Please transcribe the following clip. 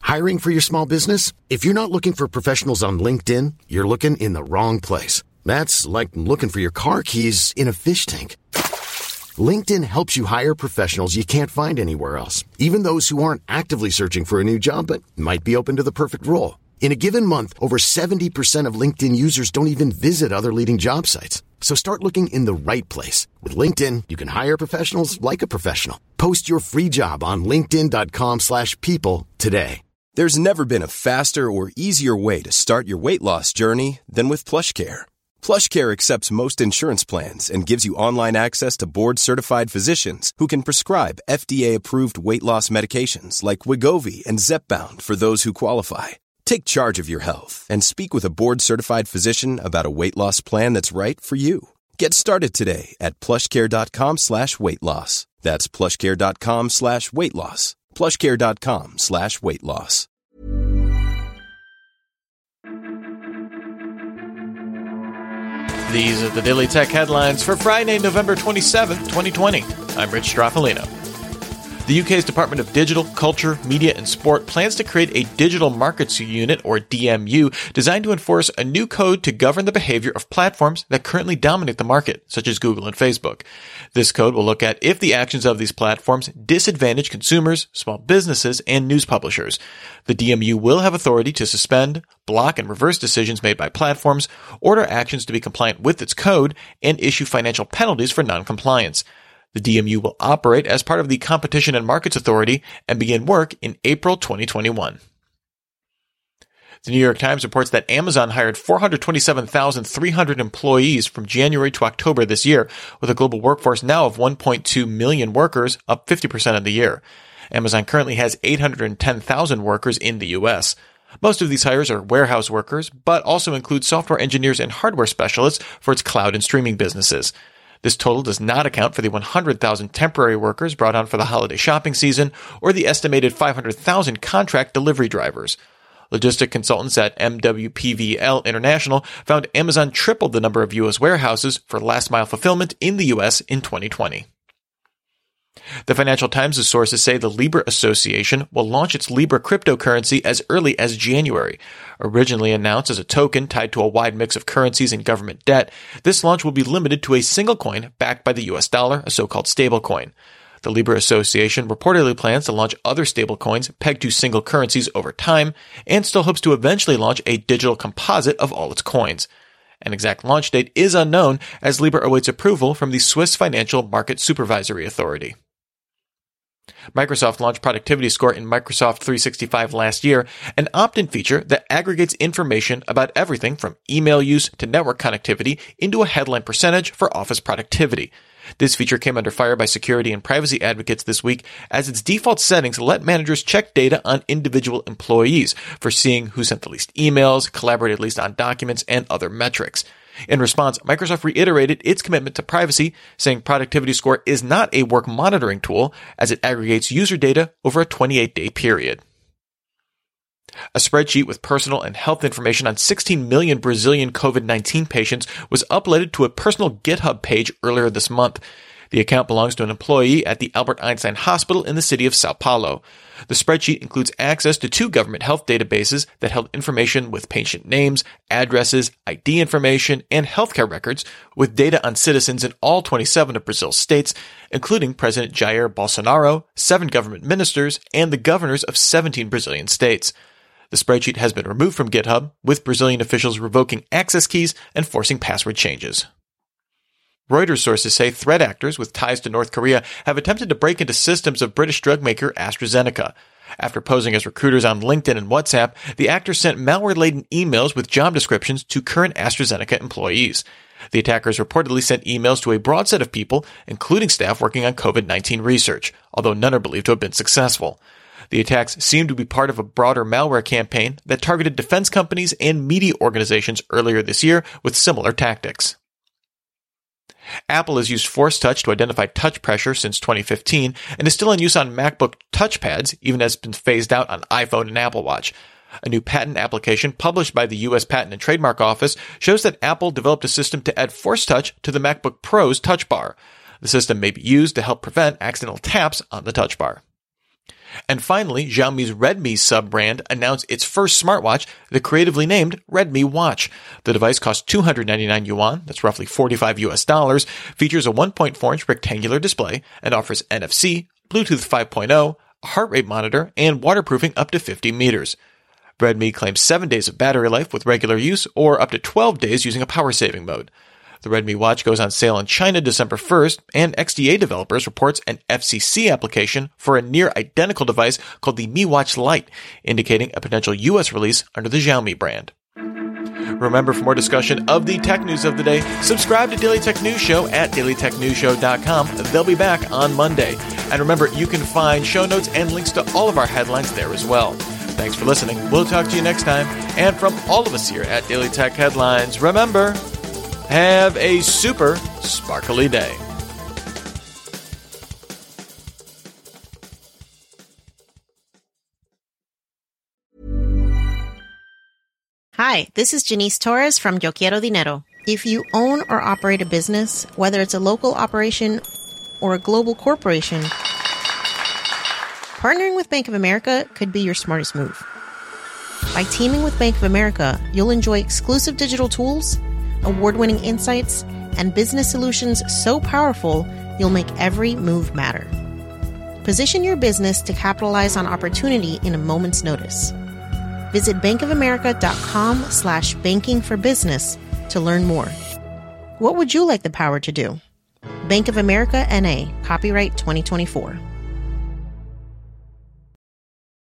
Hiring for your small business? If you're not looking for professionals on LinkedIn, you're looking in the wrong place. That's like looking for your car keys in a fish tank. LinkedIn helps you hire professionals you can't find anywhere else, even those who aren't actively searching for a new job but might be open to the perfect role. In a given month, over 70% of LinkedIn users don't even visit other leading job sites. So start looking in the right place. With LinkedIn, you can hire professionals like a professional. Post your free job on linkedin.com/people today. There's never been a faster or easier way to start your weight loss journey than with PlushCare. PlushCare accepts most insurance plans and gives you online access to board-certified physicians who can prescribe FDA-approved weight loss medications like Wegovy and Zepbound for those who qualify. Take charge of your health and speak with a board-certified physician about a weight loss plan that's right for you. Get started today at plushcare.com/weight loss. That's plushcare.com/weight loss. plushcare.com/weight loss. These are the Daily Tech headlines for Friday, November 27th, 2020. I'm Rich Straffolino. The UK's Department of Digital, Culture, Media and Sport plans to create a Digital Markets Unit, or DMU, designed to enforce a new code to govern the behavior of platforms that currently dominate the market, such as Google and Facebook. This code will look at if the actions of these platforms disadvantage consumers, small businesses, and news publishers. The DMU will have authority to suspend, block, and reverse decisions made by platforms, order actions to be compliant with its code, and issue financial penalties for non-compliance. The DMU will operate as part of the Competition and Markets Authority and begin work in April 2021. The New York Times reports that Amazon hired 427,300 employees from January to October this year, with a global workforce now of 1.2 million workers, up 50% in the year. Amazon currently has 810,000 workers in the U.S. Most of these hires are warehouse workers, but also include software engineers and hardware specialists for its cloud and streaming businesses. This total does not account for the 100,000 temporary workers brought on for the holiday shopping season or the estimated 500,000 contract delivery drivers. Logistic consultants at MWPVL International found Amazon tripled the number of U.S. warehouses for last-mile fulfillment in the U.S. in 2020. The Financial Times' sources say the Libra Association will launch its Libra cryptocurrency as early as January. Originally announced as a token tied to a wide mix of currencies and government debt, this launch will be limited to a single coin backed by the US dollar, a so-called stablecoin. The Libra Association reportedly plans to launch other stablecoins pegged to single currencies over time, and still hopes to eventually launch a digital composite of all its coins. An exact launch date is unknown, as Libra awaits approval from the Swiss Financial Market Supervisory Authority. Microsoft launched Productivity Score in Microsoft 365 last year, an opt-in feature that aggregates information about everything from email use to network connectivity into a headline percentage for office productivity. This feature came under fire by security and privacy advocates this week, as its default settings let managers check data on individual employees for seeing who sent the least emails, collaborated least on documents, and other metrics. In response, Microsoft reiterated its commitment to privacy, saying Productivity Score is not a work monitoring tool, as it aggregates user data over a 28-day period. A spreadsheet with personal and health information on 16 million Brazilian COVID-19 patients was uploaded to a personal GitHub page earlier this month. The account belongs to an employee at the Albert Einstein Hospital in the city of Sao Paulo. The spreadsheet includes access to 2 government health databases that held information with patient names, addresses, ID information, and healthcare records, with data on citizens in all 27 of Brazil's states, including President Jair Bolsonaro, 7 government ministers, and the governors of 17 Brazilian states. The spreadsheet has been removed from GitHub, with Brazilian officials revoking access keys and forcing password changes. Reuters sources say threat actors with ties to North Korea have attempted to break into systems of British drug maker AstraZeneca. After posing as recruiters on LinkedIn and WhatsApp, the actors sent malware-laden emails with job descriptions to current AstraZeneca employees. The attackers reportedly sent emails to a broad set of people, including staff working on COVID-19 research, although none are believed to have been successful. The attacks seem to be part of a broader malware campaign that targeted defense companies and media organizations earlier this year with similar tactics. Apple has used Force Touch to identify touch pressure since 2015 and is still in use on MacBook touchpads, even as it's been phased out on iPhone and Apple Watch. A new patent application published by the U.S. Patent and Trademark Office shows that Apple developed a system to add Force Touch to the MacBook Pro's touch bar. The system may be used to help prevent accidental taps on the touch bar. And finally, Xiaomi's Redmi sub-brand announced its first smartwatch, the creatively named Redmi Watch. The device costs 299 yuan, that's roughly $45 US, features a 1.4-inch rectangular display, and offers NFC, Bluetooth 5.0, a heart rate monitor, and waterproofing up to 50 meters. Redmi claims 7 days of battery life with regular use, or up to 12 days using a power-saving mode. The Redmi Watch goes on sale in China December 1st, and XDA Developers reports an FCC application for a near-identical device called the Mi Watch Lite, indicating a potential US release under the Xiaomi brand. Remember, for more discussion of the tech news of the day, subscribe to Daily Tech News Show at dailytechnewsshow.com. They'll be back on Monday. And remember, you can find show notes and links to all of our headlines there as well. Thanks for listening. We'll talk to you next time. And from all of us here at Daily Tech Headlines, remember, have a super sparkly day. Hi, this is Janice Torres from Yo Quiero Dinero. If you own or operate a business, whether it's a local operation or a global corporation, partnering with Bank of America could be your smartest move. By teaming with Bank of America, you'll enjoy exclusive digital tools, award-winning insights, and business solutions so powerful, you'll make every move matter. Position your business to capitalize on opportunity in a moment's notice. Visit bankofamerica.com/bankingforbusiness to learn more. What would you like the power to do? Bank of America, N.A., copyright 2024.